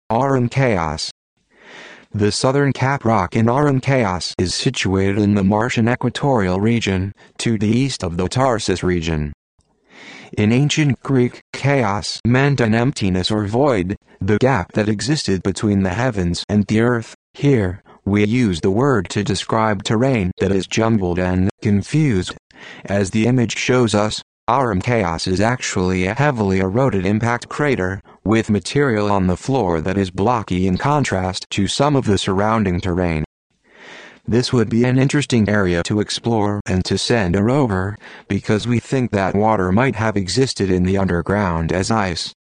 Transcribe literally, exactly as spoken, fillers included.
Aurum Chaos. The southern cap rock in Aurum Chaos is situated in the Martian equatorial region, to the east of the Tarsus region. In ancient Greek, chaos meant an emptiness or void, the gap that existed between the heavens and the earth. Here, we use the word to describe terrain that is jumbled and confused. As the image shows us, Aurum Chaos is actually a heavily eroded impact crater, with material on the floor that is blocky in contrast to some of the surrounding terrain. This would be an interesting area to explore and to send a rover, because we think that water might have existed in the underground as ice.